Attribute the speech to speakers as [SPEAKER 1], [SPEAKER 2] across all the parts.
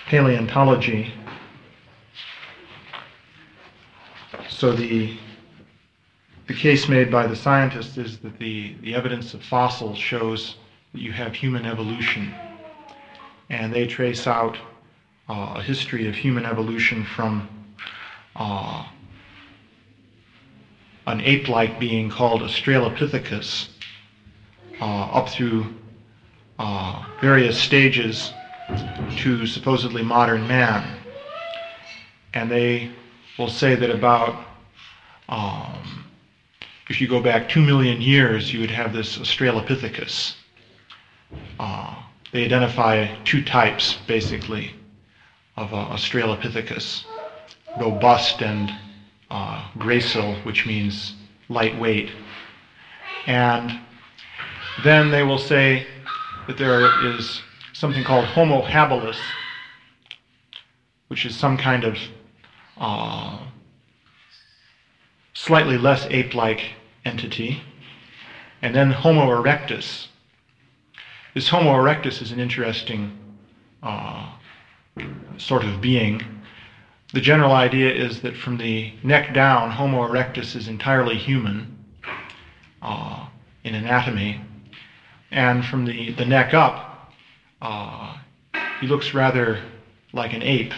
[SPEAKER 1] paleontology. So the case made by the scientists is that the evidence of fossils shows that you have human evolution. And they trace out a history of human evolution from an ape-like being called Australopithecus up through various stages to supposedly modern man. And they will say that about, if you go back 2 million years, you would have this Australopithecus. They identify two types, basically, of Australopithecus: robust and gracile, which means lightweight. And then they will say that there is something called Homo habilis, which is some kind of slightly less ape-like entity. And then Homo erectus. This Homo erectus is an interesting sort of being. The general idea is that from the neck down, Homo erectus is entirely human in anatomy. And from the neck up, he looks rather like an ape,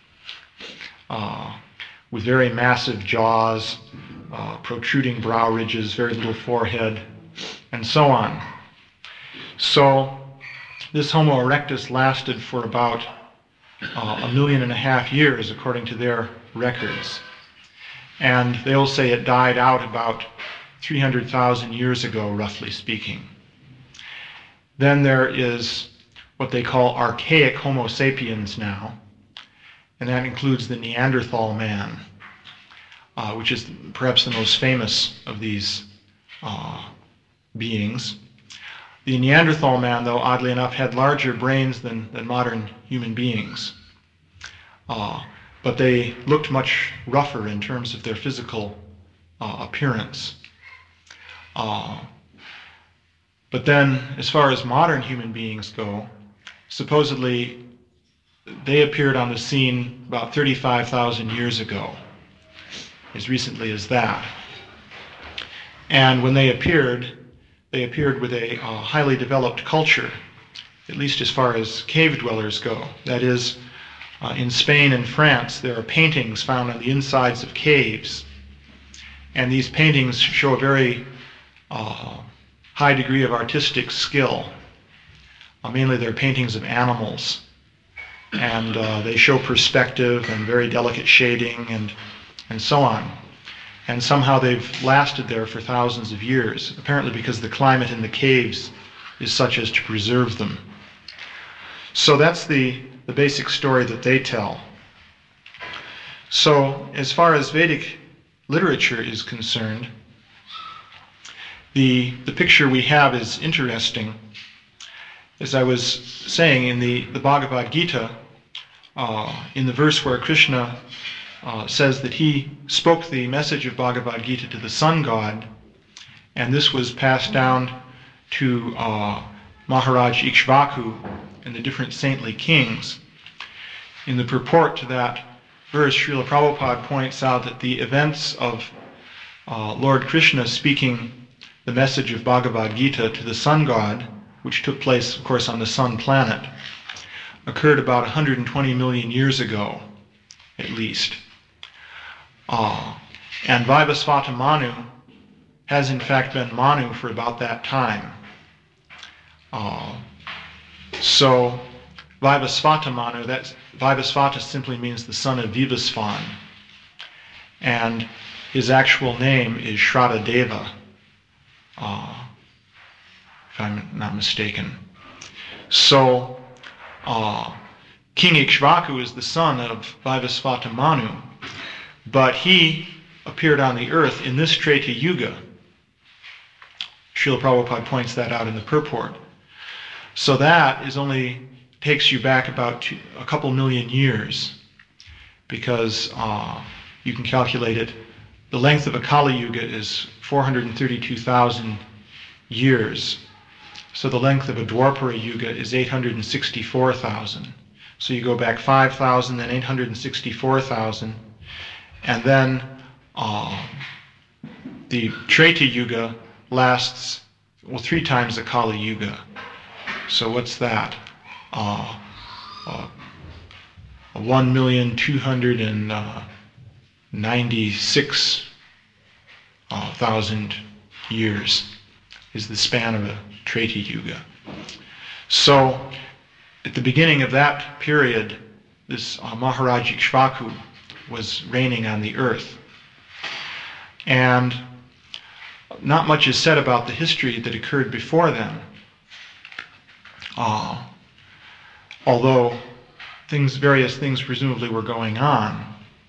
[SPEAKER 1] with very massive jaws, protruding brow ridges, very little forehead, and so on. So this Homo erectus lasted for about 1.5 million years, according to their records. And they'll say it died out about 300,000 years ago, roughly speaking. Then there is what they call archaic Homo sapiens now, and that includes the Neanderthal man, which is perhaps the most famous of these beings. The Neanderthal man, though, oddly enough, had larger brains than modern human beings. But they looked much rougher in terms of their physical appearance. But then, as far as modern human beings go, supposedly they appeared on the scene about 35,000 years ago, as recently as that. And when they appeared with a highly developed culture, at least as far as cave dwellers go. That is, in Spain and France, there are paintings found on the insides of caves. And these paintings show a very high degree of artistic skill. Mainly they're paintings of animals. And they show perspective and very delicate shading and so on. And somehow they've lasted there for thousands of years, apparently because the climate in the caves is such as to preserve them. So that's the basic story that they tell. So as far as Vedic literature is concerned, the picture we have is interesting. As I was saying, in the Bhagavad Gita, in the verse where Krishna says that he spoke the message of Bhagavad Gita to the sun god, and this was passed down to Maharaj Ikshvaku and the different saintly kings. In the purport to that verse, Srila Prabhupada points out that the events of Lord Krishna speaking the message of Bhagavad Gita to the sun god, which took place, of course, on the sun planet, occurred about 120 million years ago, at least. And Vaivasvata Manu has in fact been Manu for about that time. So Vaivasvata Manu, Vaivasvata simply means the son of Vivasvan. And his actual name is Shradadeva, if I'm not mistaken. So King Ikshvaku is the son of Vaivasvata Manu, but he appeared on the earth in this Treta Yuga. Srila Prabhupada points that out in the purport. So that only takes you back about a couple million years, because you can calculate it. The length of a Kali Yuga is 432,000 years. So the length of a Dwapara Yuga is 864,000. So you go back 5,000, then 864,000, and then the Treta Yuga lasts, well, 3 times the Kali Yuga. So what's that? 1,296,000 years is the span of a Treta Yuga. So at the beginning of that period, this Maharaj Ikshvaku was reigning on the earth. And not much is said about the history that occurred before then. Although various things presumably were going on.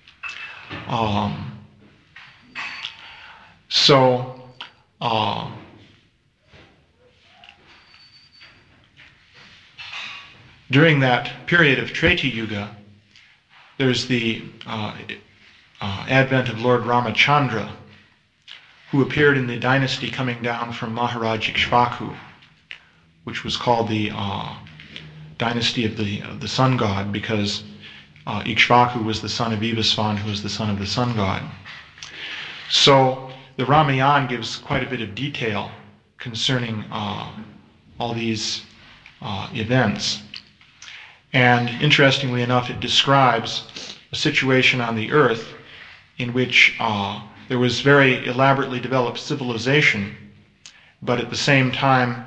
[SPEAKER 1] During that period of Treta Yuga, there's the advent of Lord Ramachandra, who appeared in the dynasty coming down from Maharaj Ikshvaku, which was called the dynasty of the sun god, because Ikshvaku was the son of Vivasvan, who was the son of the sun god. So the Ramayana gives quite a bit of detail concerning all these events. And interestingly enough, it describes a situation on the earth in which there was very elaborately developed civilization, but at the same time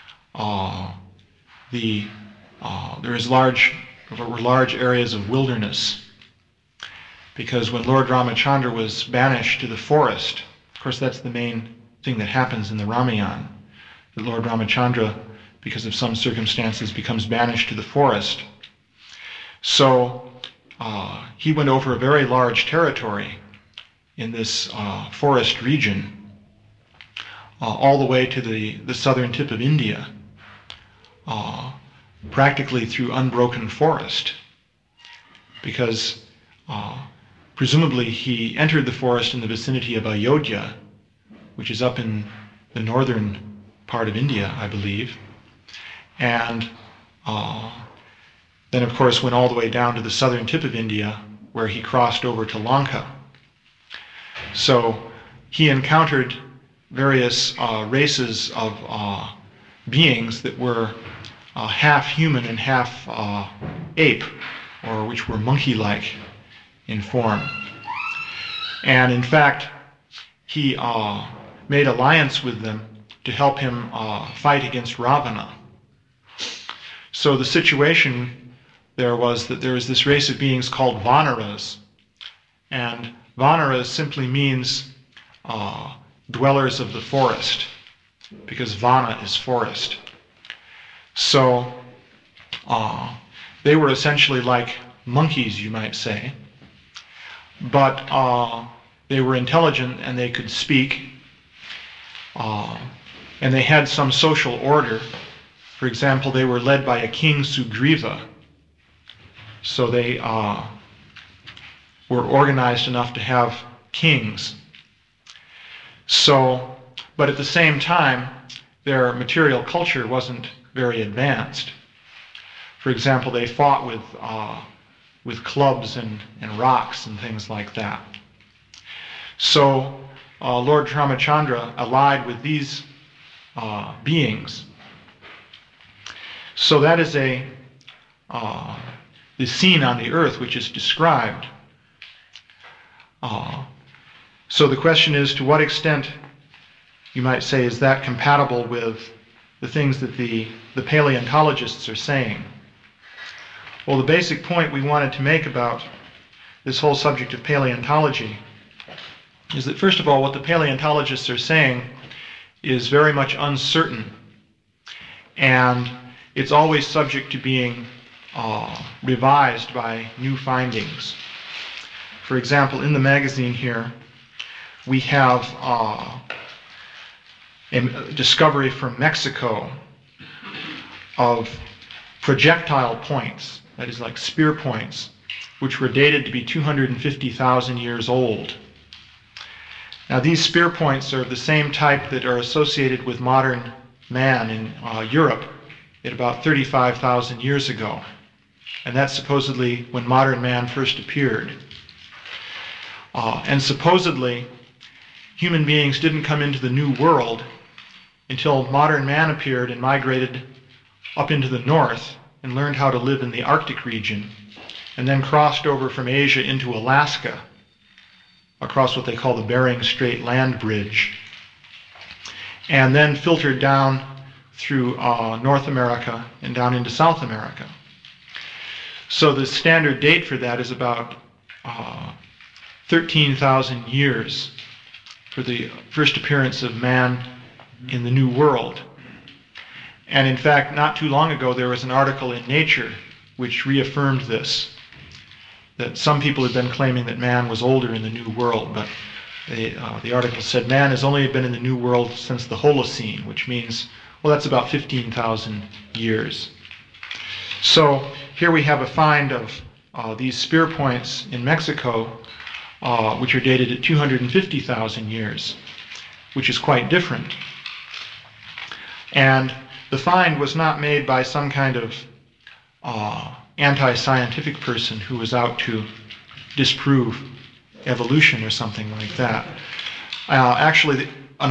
[SPEAKER 1] there were large areas of wilderness, because when Lord Ramachandra was banished to the forest, of course that's the main thing that happens in the Ramayana, that Lord Ramachandra, because of some circumstances, becomes banished to the forest. So he went over a very large territory in this forest region, all the way to the southern tip of India, practically through unbroken forest, because presumably he entered the forest in the vicinity of Ayodhya, which is up in the northern part of India, I believe, and then of course went all the way down to the southern tip of India, where he crossed over to Lanka. So he encountered various races of beings that were half human and half ape, or which were monkey-like in form. And in fact, he made alliance with them to help him fight against Ravana. So the situation there was that there was this race of beings called Vanaras, and Vanaras simply means dwellers of the forest, because Vana is forest. So they were essentially like monkeys, you might say, but they were intelligent and they could speak, and they had some social order. For example, they were led by a king, Sugriva, so they were organized enough to have kings. So, but at the same time, their material culture wasn't very advanced. For example, they fought with clubs and rocks and things like that. So Lord Ramachandra allied with these beings. So that is the scene on the earth which is described. So the question is, to what extent, you might say, is that compatible with the things that the paleontologists are saying? Well, the basic point we wanted to make about this whole subject of paleontology is that, first of all, what the paleontologists are saying is very much uncertain, and it's always subject to being revised by new findings. For example, in the magazine here, we have a discovery from Mexico of projectile points, that is like spear points, which were dated to be 250,000 years old. Now these spear points are the same type that are associated with modern man in Europe at about 35,000 years ago. And that's supposedly when modern man first appeared. And supposedly, human beings didn't come into the New World until modern man appeared and migrated up into the north and learned how to live in the Arctic region, and then crossed over from Asia into Alaska, across what they call the Bering Strait land bridge, and then filtered down through North America and down into South America. So the standard date for that is about 13,000 years for the first appearance of man in the New World. And in fact, not too long ago, there was an article in Nature which reaffirmed this, that some people had been claiming that man was older in the New World, but the article said man has only been in the New World since the Holocene, which means, well, that's about 15,000 years. So here we have a find of these spear points in Mexico, which are dated at 250,000 years, which is quite different. And the find was not made by some kind of anti-scientific person who was out to disprove evolution or something like that. Actually,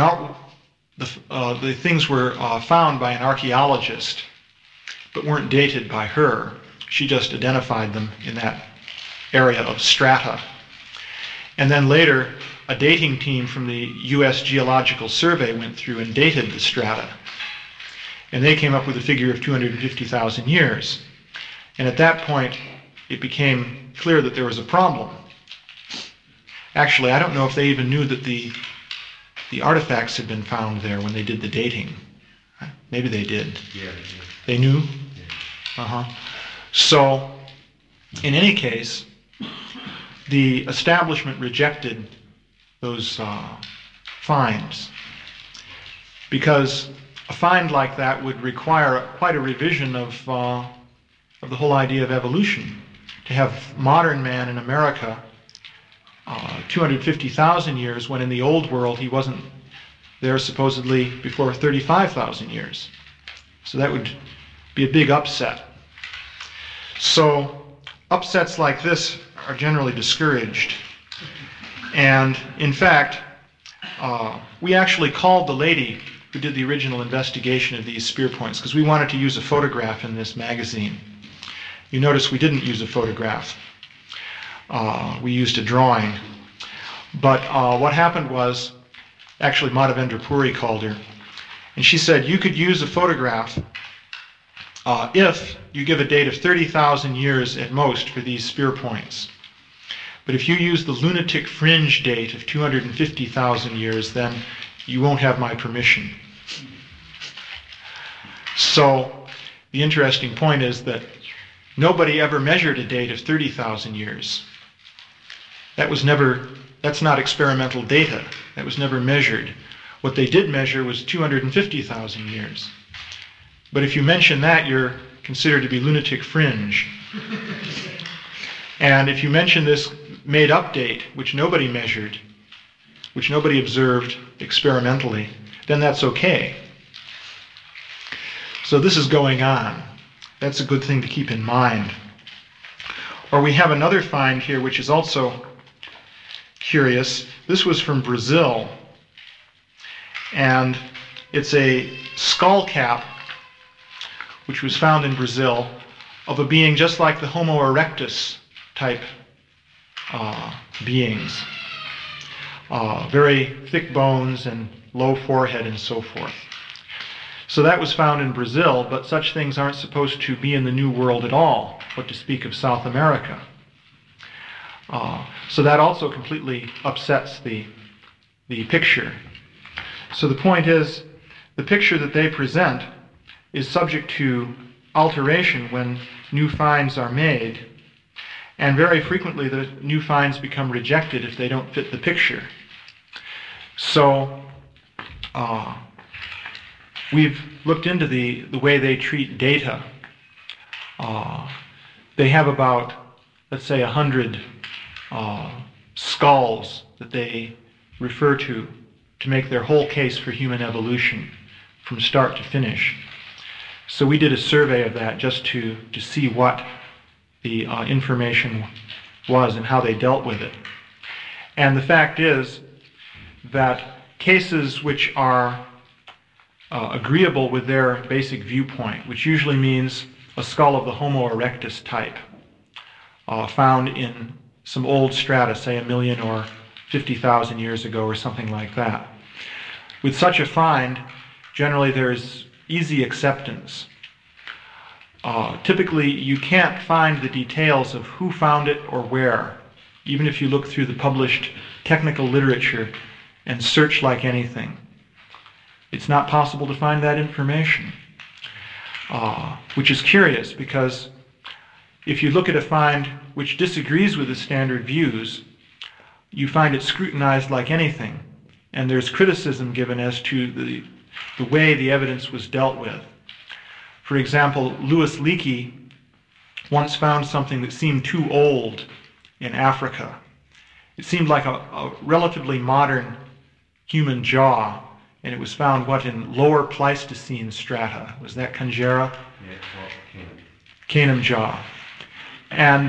[SPEAKER 1] the things were found by an archaeologist, but weren't dated by her. She just identified them in that area of strata. And then later, a dating team from the U.S. Geological Survey went through and dated the strata. And they came up with a figure of 250,000 years. And at that point, it became clear that there was a problem. Actually, I don't know if they even knew that the artifacts had been found there when they did the dating. Maybe they did.
[SPEAKER 2] Yeah.
[SPEAKER 1] They knew?
[SPEAKER 2] Yeah.
[SPEAKER 1] So, in any case, the establishment rejected those finds, because a find like that would require quite a revision of the whole idea of evolution. To have modern man in America 250,000 years, when in the old world he wasn't there supposedly before 35,000 years. So that would be a big upset. So upsets like this are generally discouraged. And in fact, we actually called the lady who did the original investigation of these spear points, because we wanted to use a photograph in this magazine. You notice we didn't use a photograph. We used a drawing. But what happened was, actually Madhavendra Puri called her, and she said you could use a photograph if you give a date of 30,000 years at most for these spear points. But if you use the lunatic fringe date of 250,000 years, then you won't have my permission. So the interesting point is that nobody ever measured a date of 30,000 years. That's not experimental data. That was never measured. What they did measure was 250,000 years. But if you mention that, you're considered to be lunatic fringe. And if you mention this made-up date, which nobody measured, which nobody observed experimentally, then that's okay. So this is going on. That's a good thing to keep in mind. Or we have another find here which is also curious. This was from Brazil, and it's a skull cap which was found in Brazil of a being just like the Homo erectus type beings. Very thick bones and low forehead and so forth. So that was found in Brazil, but such things aren't supposed to be in the New World at all, what to speak of South America. So that also completely upsets the picture. So the point is, the picture that they present is subject to alteration when new finds are made, and very frequently the new finds become rejected if they don't fit the picture. So we've looked into the way they treat data. They have about, let's say, 100 skulls that they refer to make their whole case for human evolution from start to finish. So we did a survey of that just to see what the information was and how they dealt with it. And the fact is that cases which are agreeable with their basic viewpoint, which usually means a skull of the Homo erectus type, found in some old strata, say 1,000,000 or 50,000 years ago or something like that. With such a find, generally there's easy acceptance. Typically, you can't find the details of who found it or where, even if you look through the published technical literature and search like anything. It's not possible to find that information, which is curious because if you look at a find which disagrees with the standard views, you find it scrutinized like anything, and there's criticism given as to the way the evidence was dealt with. For example, Louis Leakey once found something that seemed too old in Africa. It seemed like a relatively modern human jaw, and it was found, in lower Pleistocene strata. Was that Conjera?
[SPEAKER 2] Yeah,
[SPEAKER 1] Canum jaw. And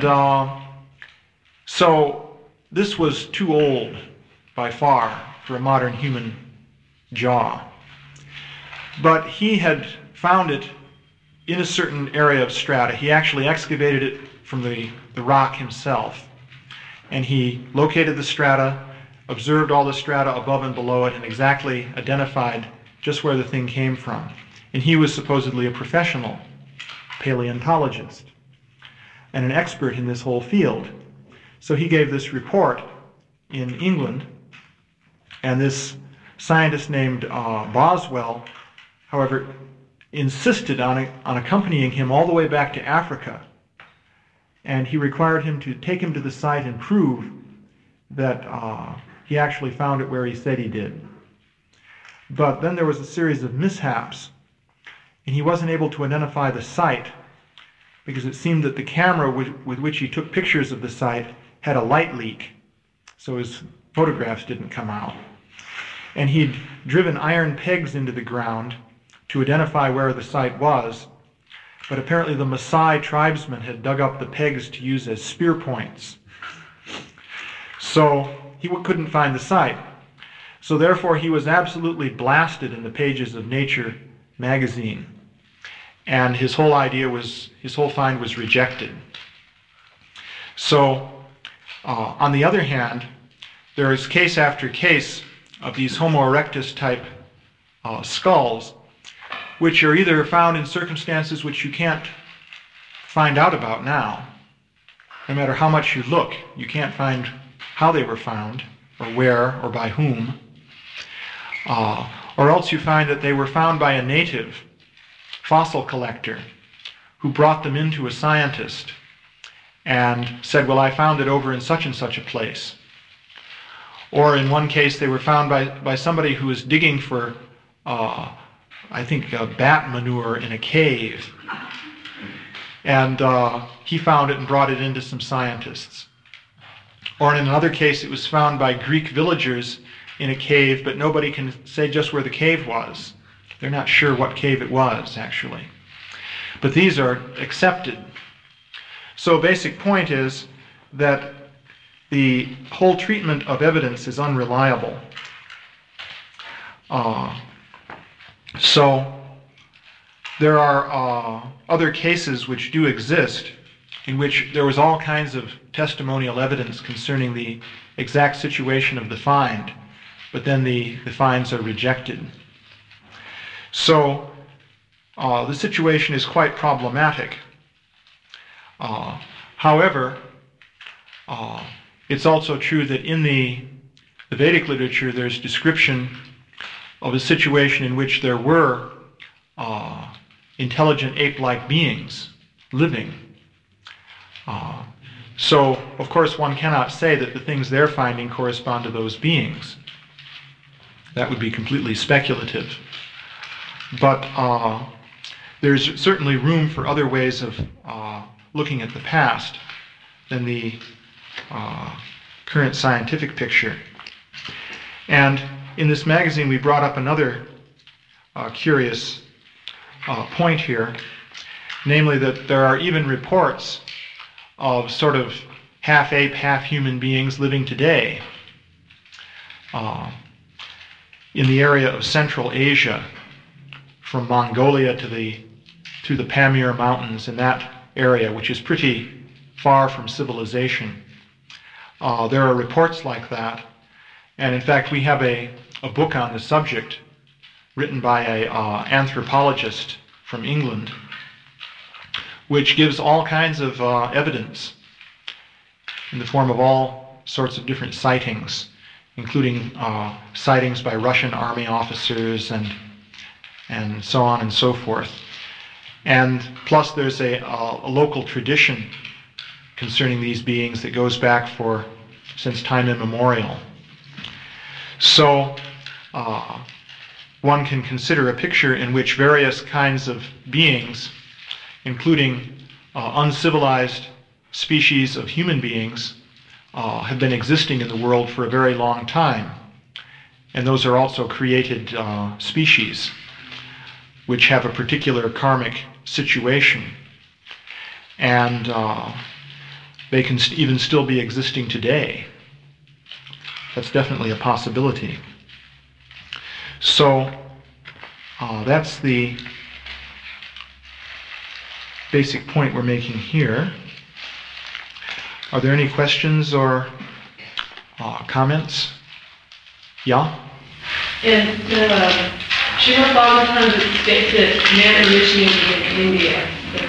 [SPEAKER 1] so this was too old by far for a modern human jaw. But he had found it in a certain area of strata. He actually excavated it from the rock himself. And he located the strata, observed all the strata above and below it, and exactly identified just where the thing came from. And he was supposedly a professional paleontologist and an expert in this whole field. So he gave this report in England, and this scientist named Boswell, however, insisted on accompanying him all the way back to Africa, and he required him to take him to the site and prove that he actually found it where he said he did. But then there was a series of mishaps, and he wasn't able to identify the site because it seemed that the camera with which he took pictures of the site had a light leak, so his photographs didn't come out. And he'd driven iron pegs into the ground to identify where the site was, but apparently the Maasai tribesmen had dug up the pegs to use as spear points. So he couldn't find the site. So therefore he was absolutely blasted in the pages of Nature magazine. And his whole find was rejected. So on the other hand, there is case after case of these Homo erectus type skulls, which are either found in circumstances which you can't find out about now. No matter how much you look, you can't find how they were found, or where, or by whom. Or else you find that they were found by a native fossil collector who brought them into a scientist and said, well, I found it over in such and such a place. Or in one case, they were found by somebody who was digging for, I think, bat manure in a cave. And he found it and brought it into some scientists. Or in another case, it was found by Greek villagers in a cave, but nobody can say just where the cave was. They're not sure what cave it was, actually. But these are accepted. So a basic point is that the whole treatment of evidence is unreliable. So there are other cases which do exist in which there was all kinds of testimonial evidence concerning the exact situation of the find, but then the finds are rejected. So the situation is quite problematic. However, it's also true that in the Vedic literature there's description of a situation in which there were intelligent ape-like beings living. So, of course, one cannot say that the things they're finding correspond to those beings. That would be completely speculative. But there's certainly room for other ways of looking at the past than the current scientific picture. And in this magazine we brought up another curious point here, namely that there are even reports of sort of half ape, half human beings living today in the area of Central Asia, from Mongolia to the Pamir Mountains, in that area, which is pretty far from civilization. There are reports like that, and in fact we have a book on the subject written by an anthropologist from England, which gives all kinds of evidence in the form of all sorts of different sightings, including sightings by Russian army officers and so on and so forth. And plus there's a local tradition concerning these beings that goes back since time immemorial. So one can consider a picture in which various kinds of beings, including uncivilized species of human beings, have been existing in the world for a very long time. And those are also created species which have a particular karmic situation. And they can even still be existing today. That's definitely a possibility. So that's the basic point we're making here. Are there any questions or comments? Yeah?
[SPEAKER 2] And Srimad Bhagavatam states that man originated in India.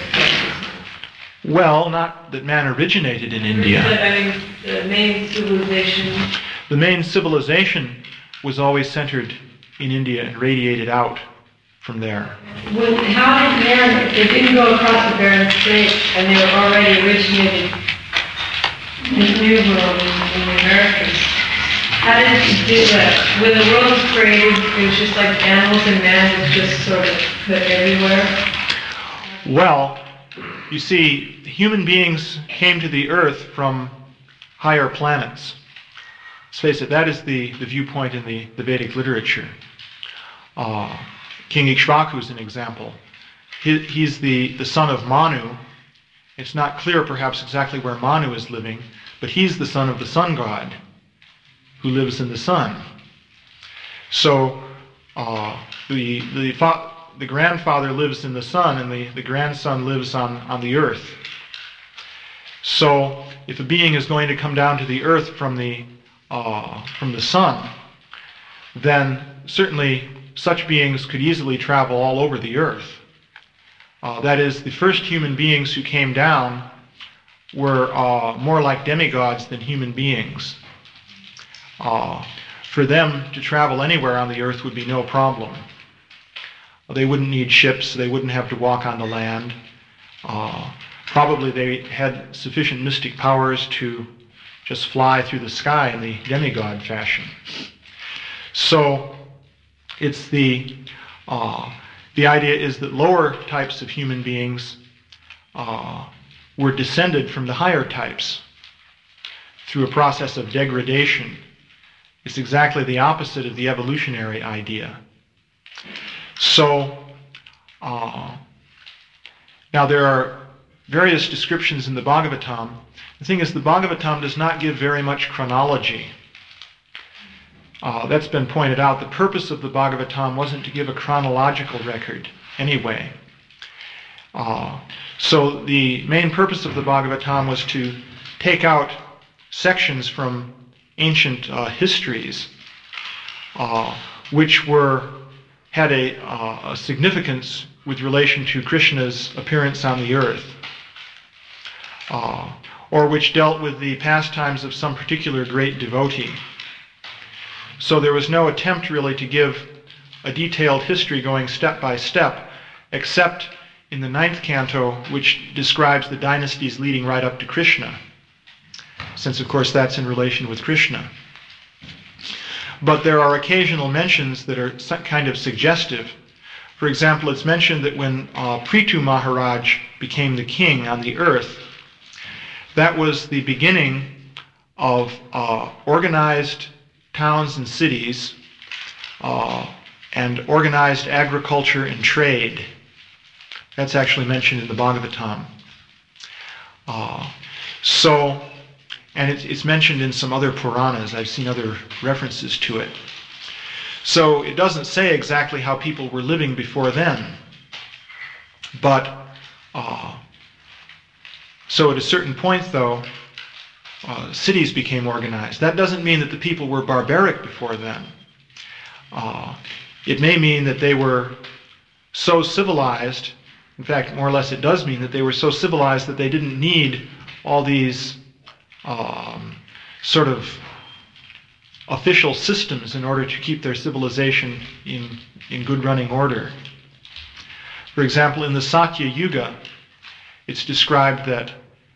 [SPEAKER 1] Well, not that man originated in India.
[SPEAKER 2] I mean, the main civilization.
[SPEAKER 1] The main civilization was always centered in India and radiated out from there.
[SPEAKER 2] How did man, if they didn't go across the Bering Strait and they were already originated in the New World, in the Americas, how did he do that? When the world was created, it was just like animals and man was just sort of put everywhere?
[SPEAKER 1] Well, you see, human beings came to the earth from higher planets. Let's face it, that is the viewpoint in the Vedic literature. King Ikshvaku is an example. He's the son of Manu. It's not clear perhaps exactly where Manu is living, but he's the son of the sun god who lives in the sun. So the grandfather lives in the sun and the grandson lives on the earth. So if a being is going to come down to the earth from the sun, then certainly such beings could easily travel all over the earth. That is, the first human beings who came down were more like demigods than human beings. For them to travel anywhere on the earth would be no problem. They wouldn't need ships, they wouldn't have to walk on the land. Probably they had sufficient mystic powers to just fly through the sky in the demigod fashion. So it's the idea is that lower types of human beings were descended from the higher types through a process of degradation. It's exactly the opposite of the evolutionary idea. So now there are various descriptions in the Bhagavatam. The thing is, the Bhagavatam does not give very much chronology. That's been pointed out. The purpose of the Bhagavatam wasn't to give a chronological record anyway. So the main purpose of the Bhagavatam was to take out sections from ancient histories which had a significance with relation to Krishna's appearance on the earth, or which dealt with the pastimes of some particular great devotee. So there was no attempt really to give a detailed history going step by step, except in the 9th canto, which describes the dynasties leading right up to Krishna, since of course that's in relation with Krishna. But there are occasional mentions that are kind of suggestive. For example, it's mentioned that when Prithu Maharaj became the king on the earth, that was the beginning of organized towns and cities and organized agriculture and trade. That's actually mentioned in the Bhagavatam. So, and it's mentioned in some other Puranas. I've seen other references to it. So it doesn't say exactly how people were living before then. But, so at a certain point, though, cities became organized. That doesn't mean that the people were barbaric before then. It may mean that they were so civilized, in fact, more or less it does mean that they were so civilized that they didn't need all these sort of official systems in order to keep their civilization in good running order. For example, in the Satya Yuga, it's described that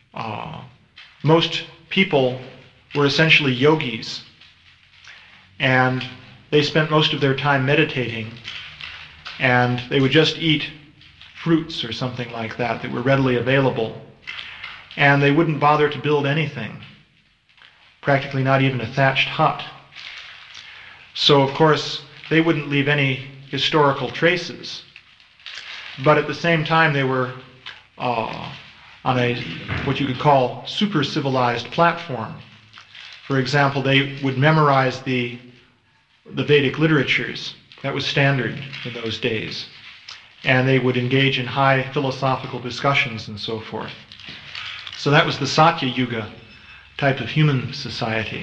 [SPEAKER 1] most people were essentially yogis, and they spent most of their time meditating, and they would just eat fruits or something like that that were readily available, and they wouldn't bother to build anything, practically not even a thatched hut. So, of course, they wouldn't leave any historical traces, but at the same time they were on a what you could call super civilized platform. For example, they would memorize the Vedic literatures. That was standard in those days. And they would engage in high philosophical discussions and so forth. So that was the Satya Yuga type of human society.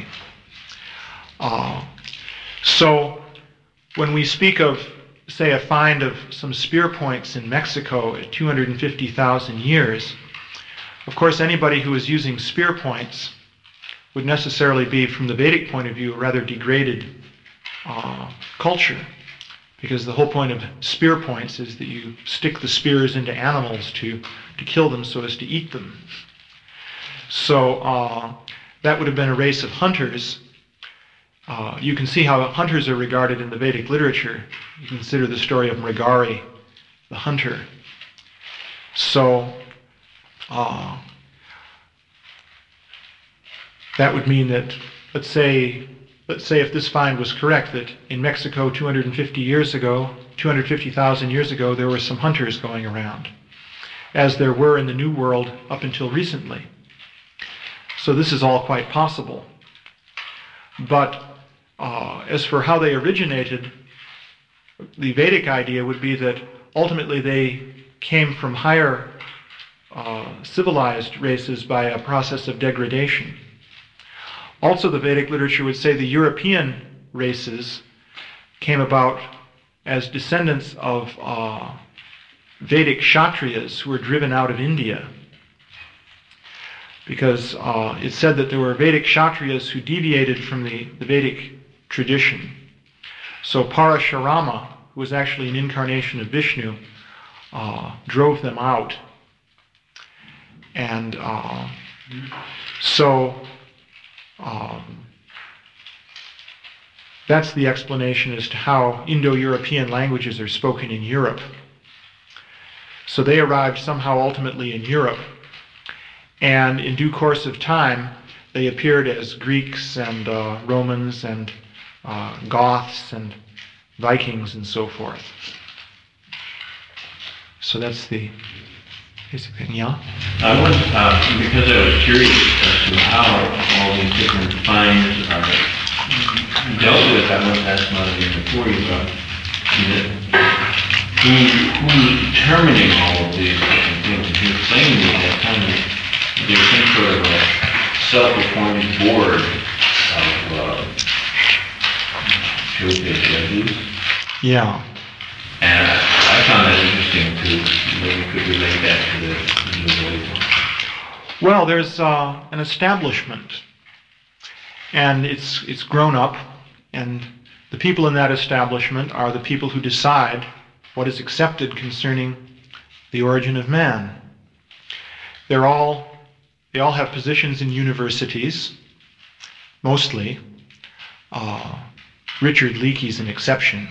[SPEAKER 1] So when we speak of, say, a find of some spear points in Mexico at 250,000 years, of course anybody who is using spear points would necessarily be, from the Vedic point of view, a rather degraded culture, because the whole point of spear points is that you stick the spears into animals to kill them so as to eat them. So that would have been a race of hunters. You can see how hunters are regarded in the Vedic literature. You consider the story of Mrigari, the hunter. So that would mean that, let's say if this find was correct, that in Mexico 250,000 years ago, there were some hunters going around, as there were in the New World up until recently. So this is all quite possible. But as for how they originated, the Vedic idea would be that ultimately they came from higher civilized races by a process of degradation. Also, the Vedic literature would say the European races came about as descendants of Vedic Kshatriyas who were driven out of India. Because it's said that there were Vedic Kshatriyas who deviated from the Vedic tradition. So Parashurama, who was actually an incarnation of Vishnu, drove them out. And that's the explanation as to how Indo-European languages are spoken in Europe. So they arrived somehow ultimately in Europe, and in due course of time they appeared as Greeks and Romans and Goths and Vikings and so forth. So that's the basic thing. Yeah?
[SPEAKER 3] I was, because I was curious as to how all these different finds are dealt with, I want to ask Madhavi before you about who's determining all of these different things. You're saying that kind of, there's some sort of a self-appointed board of judges.
[SPEAKER 1] Yeah.
[SPEAKER 3] And I found that interesting too. Maybe you could relate that to the Buddhism.
[SPEAKER 1] Well, there's an establishment, and it's grown up, and the people in that establishment are the people who decide what is accepted concerning the origin of man. They all have positions in universities, mostly. Richard Leakey's an exception.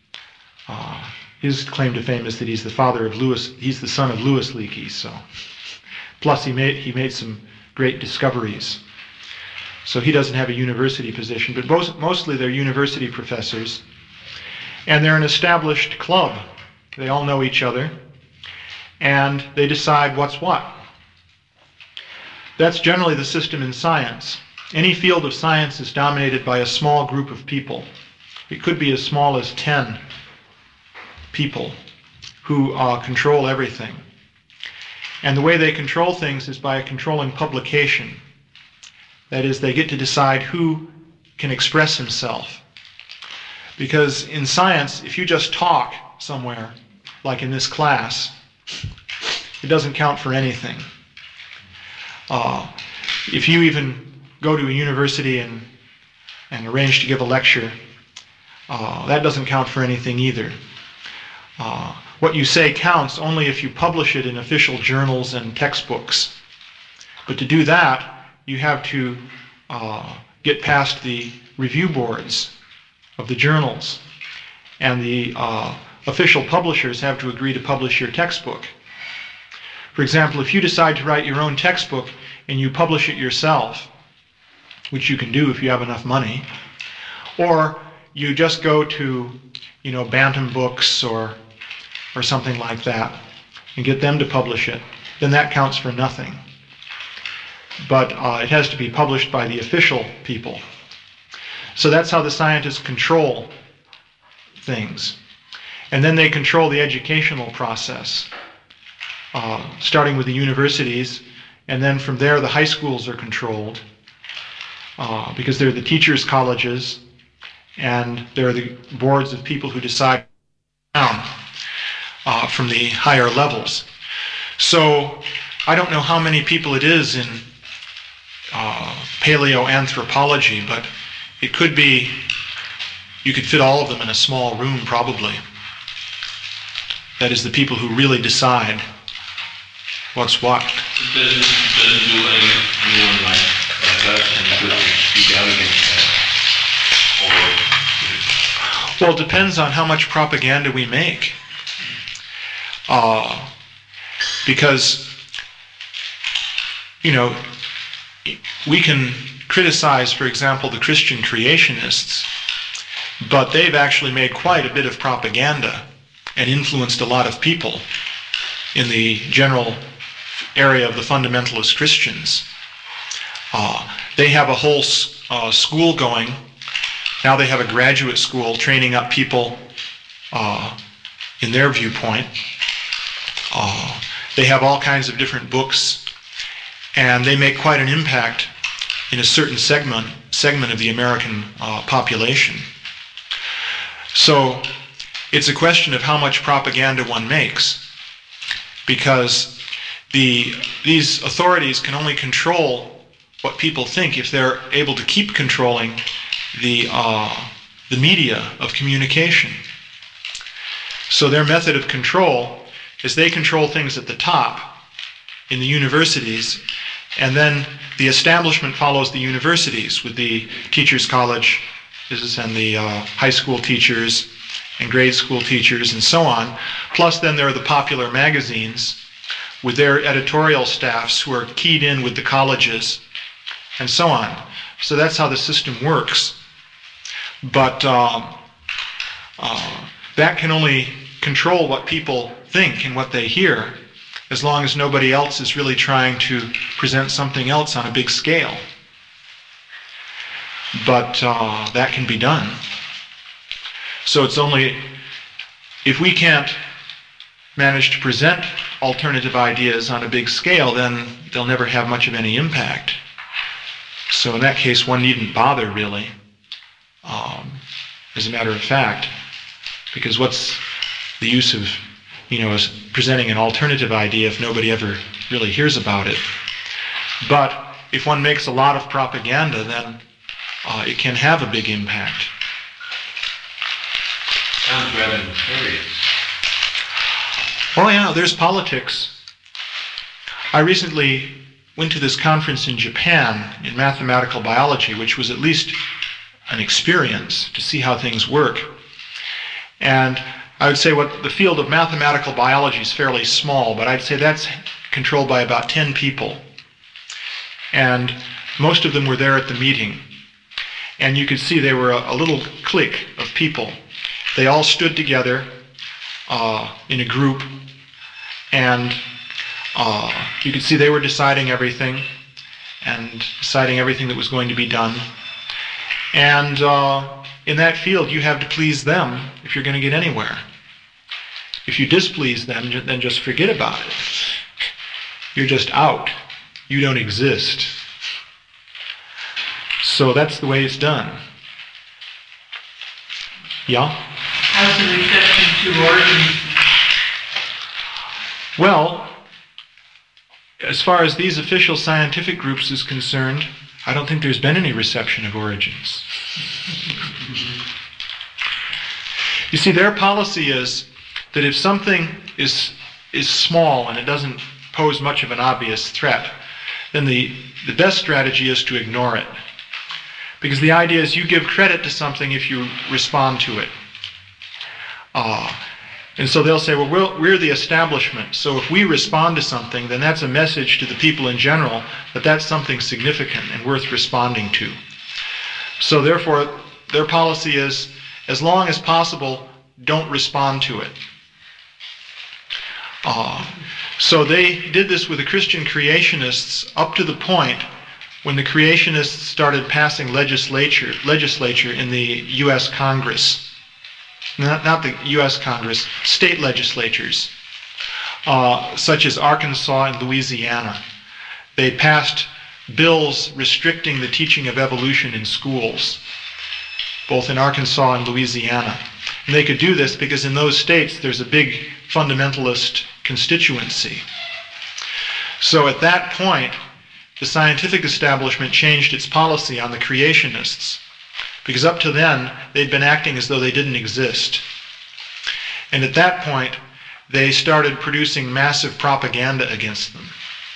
[SPEAKER 1] His claim to fame is that he's the son of Louis Leakey. So, plus he made some great discoveries. So he doesn't have a university position, but mostly they're university professors, and they're an established club. They all know each other, and they decide what's what. That's generally the system in science. Any field of science is dominated by a small group of people. It could be as small as 10 people who control everything. And the way they control things is by controlling publication. That is, they get to decide who can express himself. Because in science, if you just talk somewhere, like in this class, it doesn't count for anything. If you even go to a university and arrange to give a lecture, that doesn't count for anything either. What you say counts only if you publish it in official journals and textbooks. But to do that, you have to get past the review boards of the journals. And the official publishers have to agree to publish your textbook. For example, if you decide to write your own textbook and you publish it yourself, which you can do if you have enough money, or you just go to, Bantam Books or something like that and get them to publish it, then that counts for nothing. But it has to be published by the official people. So that's how the scientists control things. And then they control the educational process, starting with the universities, and then from there the high schools are controlled because they're the teachers' colleges, and they're the boards of people who decide down from the higher levels. So I don't know how many people it is in paleoanthropology, but it could be, you could fit all of them in a small room probably. That is, the people who really decide what's what.
[SPEAKER 3] Doesn't do anyone like us and could speak out against that?
[SPEAKER 1] Well, it depends on how much propaganda we make. Because, we can criticize, for example, the Christian creationists, but they've actually made quite a bit of propaganda and influenced a lot of people in the general area of the fundamentalist Christians. They have a whole school going. Now they have a graduate school training up people in their viewpoint. They have all kinds of different books, and they make quite an impact in a certain segment of the American population. So it's a question of how much propaganda one makes, because these authorities can only control what people think if they're able to keep controlling the media of communication. So their method of control is they control things at the top in the universities, and then the establishment follows the universities with the teachers' college and the high school teachers and grade school teachers and so on. Plus then there are the popular magazines with their editorial staffs who are keyed in with the colleges and so on. So that's how the system works. But that can only control what people think and what they hear, as long as nobody else is really trying to present something else on a big scale. But that can be done. So it's only, if we can't manage to present alternative ideas on a big scale, then they'll never have much of any impact. So in that case, one needn't bother really, as a matter of fact, because what's the use of, presenting an alternative idea if nobody ever really hears about it? But if one makes a lot of propaganda, then it can have a big impact.
[SPEAKER 3] Sounds rather nefarious.
[SPEAKER 1] Oh yeah, there's politics. I recently went to this conference in Japan in mathematical biology, which was at least an experience to see how things work. And I would say the field of mathematical biology is fairly small, but I'd say that's controlled by about 10 people. And most of them were there at the meeting. And you could see they were a little clique of people. They all stood together in a group, and you could see they were deciding everything. and deciding everything that was going to be done. And in that field, you have to please them if you're going to get anywhere. If you displease them, then just forget about it. You're just out. You don't exist. So that's the way it's done. Yeah?
[SPEAKER 4] How's the reception to Origins?
[SPEAKER 1] Well, as far as these official scientific groups is concerned, I don't think there's been any reception of Origins. You see, their policy is that if something is small and it doesn't pose much of an obvious threat, then the best strategy is to ignore it. Because the idea is you give credit to something if you respond to it. And so they'll say, well, we're the establishment, so if we respond to something, then that's a message to the people in general that that's something significant and worth responding to. So therefore, their policy is, as long as possible, don't respond to it. So they did this with the Christian creationists up to the point when the creationists started passing legislature in the U.S. Congress. Not the U.S. Congress, state legislatures, such as Arkansas and Louisiana. They passed bills restricting the teaching of evolution in schools, both in Arkansas and Louisiana. And they could do this because in those states there's a big fundamentalist constituency. So at that point, the scientific establishment changed its policy on the creationists, because up to then they'd been acting as though they didn't exist. And at that point, they started producing massive propaganda against them.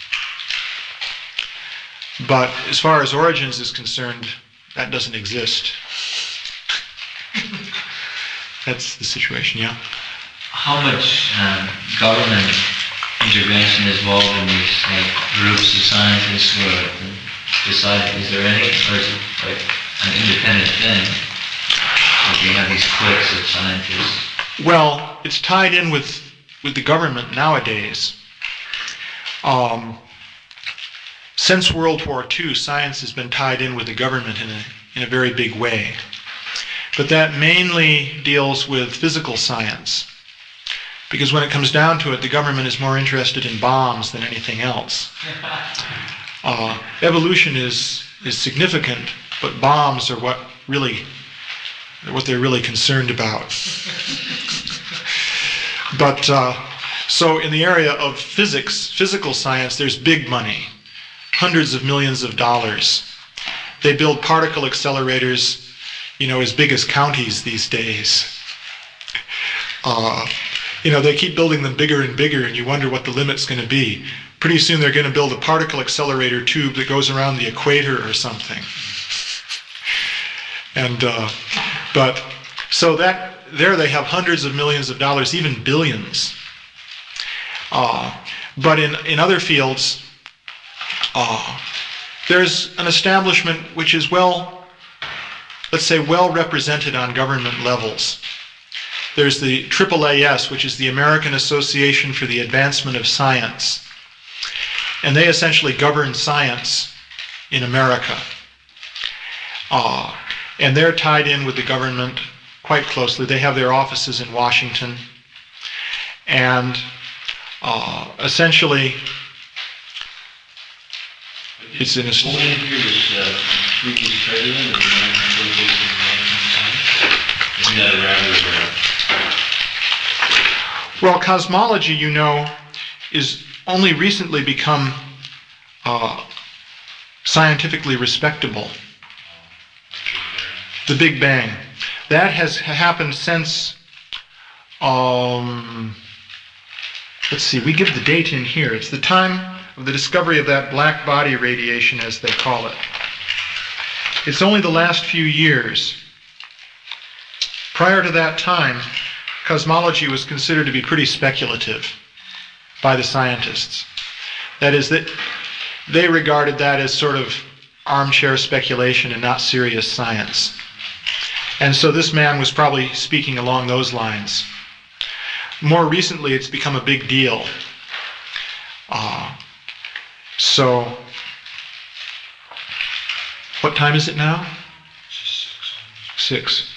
[SPEAKER 1] But as far as Origins is concerned, that doesn't exist. That's the situation, yeah?
[SPEAKER 5] How much government intervention is involved in these groups of scientists who are deciding, is there any, or is it like an independent thing? Like you have these cliques of scientists?
[SPEAKER 1] Well, it's tied in with the government nowadays. Since World War II, science has been tied in with the government in a very big way. But that mainly deals with physical science. Because when it comes down to it, the government is more interested in bombs than anything else. Evolution is significant, but bombs are what they're really concerned about. But so in the area of physics, physical science, there's big money, hundreds of millions of dollars. They build particle accelerators, as big as counties these days. They keep building them bigger and bigger, and you wonder what the limit's going to be. Pretty soon they're going to build a particle accelerator tube that goes around the equator or something. And but so that there they have hundreds of millions of dollars, even billions. But in other fields, there's an establishment which is well represented on government levels. There's the AAAS, which is the American Association for the Advancement of Science. And they essentially govern science in America. And they're tied in with the government quite closely. They have their offices in Washington. And essentially, it's in a...
[SPEAKER 3] What we hear is previous president of the American Association of Science. Isn't that rather...
[SPEAKER 1] Well, cosmology, is only recently become scientifically respectable. The Big Bang. That has happened since, let's see, we give the date in here. It's the time of the discovery of that black body radiation, as they call it. It's only the last few years. Prior to that time, cosmology was considered to be pretty speculative by the scientists. That is, that they regarded that as sort of armchair speculation and not serious science. And so this man was probably speaking along those lines. More recently, it's become a big deal. So What time is it now? 6.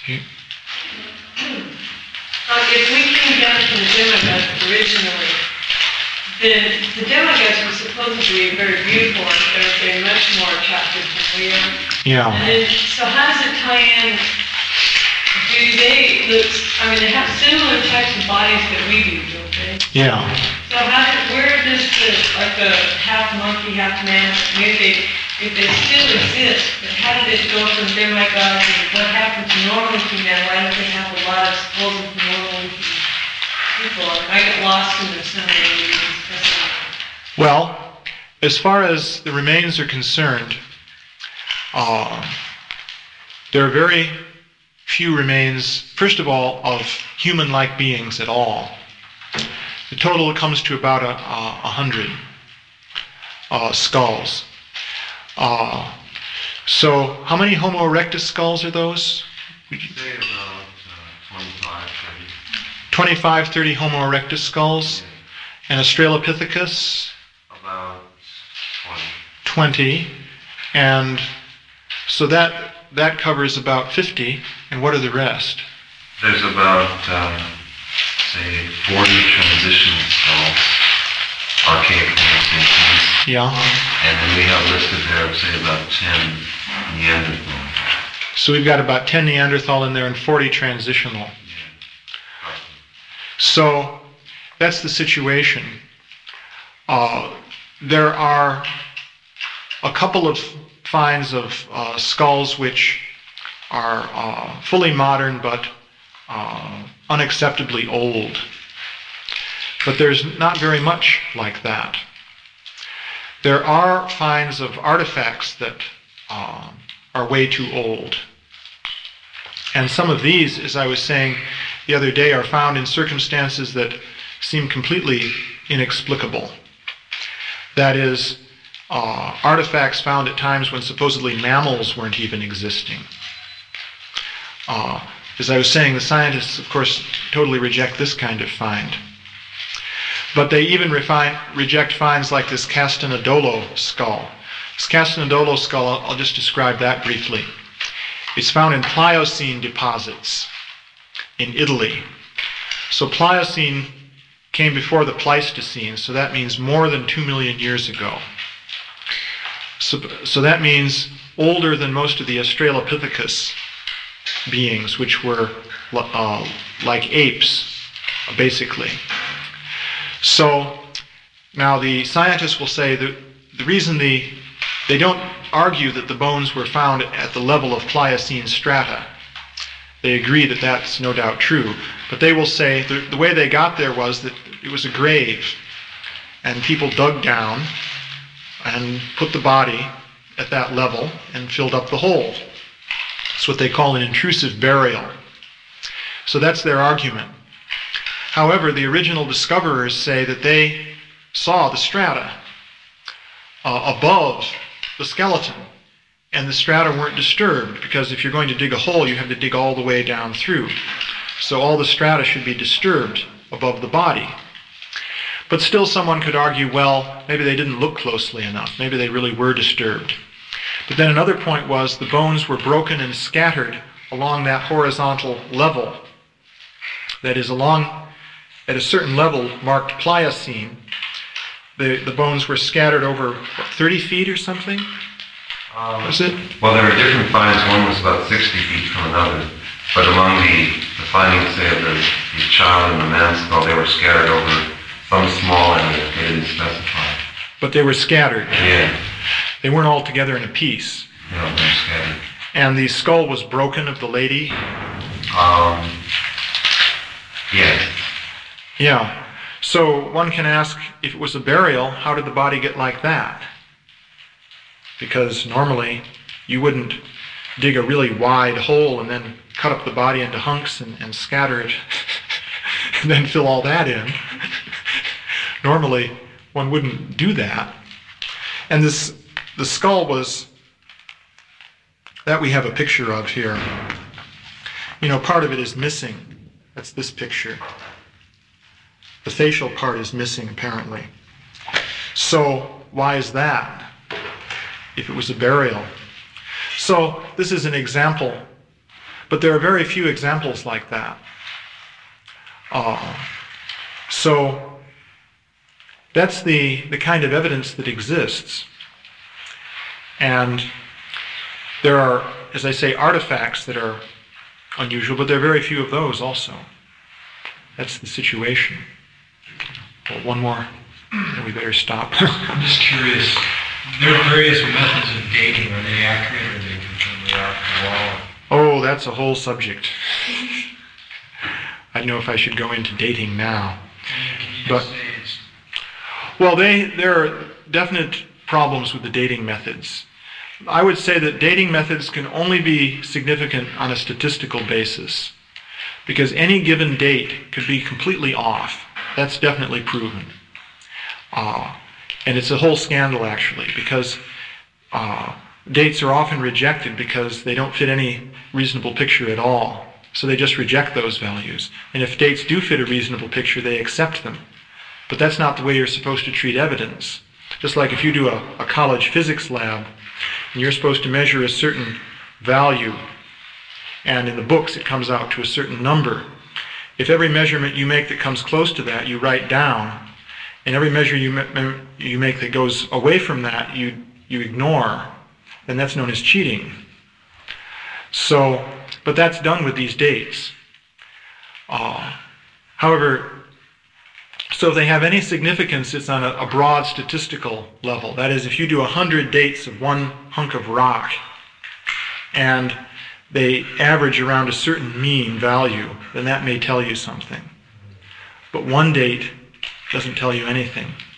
[SPEAKER 2] If we came down from the demigods originally, then the demigods were supposedly very beautiful and they're much more attractive than we are.
[SPEAKER 1] Yeah.
[SPEAKER 2] And then, so how does it tie in? Do they look, I mean, they have similar types of bodies that we do, don't they?
[SPEAKER 1] Yeah.
[SPEAKER 2] So where does like a half monkey, half man, if they still exist, but how did it go from demigods and what happened to normal looking man? Why don't they have a lot of supposedly normal looking people? I get lost in the summary.
[SPEAKER 1] Well, as far as the remains are concerned, there are very few remains, first of all, of human-like beings at all. The total comes to about 100 skulls. So how many Homo erectus skulls are those?
[SPEAKER 3] Say about 25, 30.
[SPEAKER 1] 25, 30 Homo erectus skulls. And Australopithecus?
[SPEAKER 3] About
[SPEAKER 1] 20. And so that covers about 50. And what are the rest?
[SPEAKER 3] There's about, say, 40 transitional skulls, archaic Homo sapiens.
[SPEAKER 1] Yeah.
[SPEAKER 3] And then we have listed there, say, about 10 Neanderthal.
[SPEAKER 1] So we've got about 10 Neanderthal in there and 40 transitional. So that's the situation. There are a couple of finds of skulls which are fully modern but unacceptably old. But there's not very much like that. There are finds of artifacts that are way too old. And some of these, as I was saying the other day, are found in circumstances that seem completely inexplicable. That is, artifacts found at times when supposedly mammals weren't even existing. As I was saying, the scientists, of course, totally reject this kind of find. But they even reject finds like this Castanedolo skull. This Castanedolo skull, I'll just describe that briefly. It's found in Pliocene deposits in Italy. So Pliocene came before the Pleistocene, so that means more than 2 million years ago. So that means older than most of the Australopithecus beings, which were like apes, basically. So now the scientists will say that the reason they don't argue that the bones were found at the level of Pliocene strata. They agree that that's no doubt true, but they will say the way they got there was that it was a grave, and people dug down and put the body at that level and filled up the hole. That's what they call an intrusive burial. So that's their argument. However, the original discoverers say that they saw the strata above the skeleton, and the strata weren't disturbed, because if you're going to dig a hole, you have to dig all the way down through. So all the strata should be disturbed above the body. But still someone could argue, well, maybe they didn't look closely enough. Maybe they really were disturbed. But then another point was the bones were broken and scattered along that horizontal level. That is, along at a certain level marked Pliocene, the bones were scattered over, 30 feet or something? Was it?
[SPEAKER 3] Well, there were different finds. One was about 60 feet from another. But among the findings, say, of the child and the man's skull, they were scattered over some small area. They didn't specify.
[SPEAKER 1] But they were scattered.
[SPEAKER 3] Yeah.
[SPEAKER 1] They weren't all together in a piece.
[SPEAKER 3] No, they were scattered.
[SPEAKER 1] And the skull was broken of the lady?
[SPEAKER 3] Yes.
[SPEAKER 1] Yeah. So one can ask, if it was a burial, how did the body get like that? Because normally you wouldn't dig a really wide hole and then cut up the body into hunks and scatter it and then fill all that in. Normally one wouldn't do that. And the skull was, that we have a picture of here. You know, part of it is missing. That's this picture. The facial part is missing, apparently. So why is that, if it was a burial? So this is an example, but there are very few examples like that. So that's the kind of evidence that exists. And there are, as I say, artifacts that are unusual, but there are very few of those also. That's the situation. Well, one more, and we better stop.
[SPEAKER 6] I'm just curious, there are various methods of dating. Are they accurate or are they completely off the wall?
[SPEAKER 1] Oh, that's a whole subject. I don't know if I should go into dating now.
[SPEAKER 6] Can you
[SPEAKER 1] But-
[SPEAKER 6] just say it's...
[SPEAKER 1] Well, there are definite problems with the dating methods. I would say that dating methods can only be significant on a statistical basis, because any given date could be completely off. That's definitely proven. And it's a whole scandal, actually, because dates are often rejected because they don't fit any reasonable picture at all. So they just reject those values. And if dates do fit a reasonable picture, they accept them. But that's not the way you're supposed to treat evidence. Just like if you do a college physics lab, and you're supposed to measure a certain value, and in the books it comes out to a certain number. If every measurement you make that comes close to that you write down, and every measure you make that goes away from that you ignore, then that's known as cheating. So, but that's done with these dates. However, so if they have any significance, it's on a broad statistical level. That is, if you do 100 dates of one hunk of rock, and they average around a certain mean value, then that may tell you something. But one date doesn't tell you anything.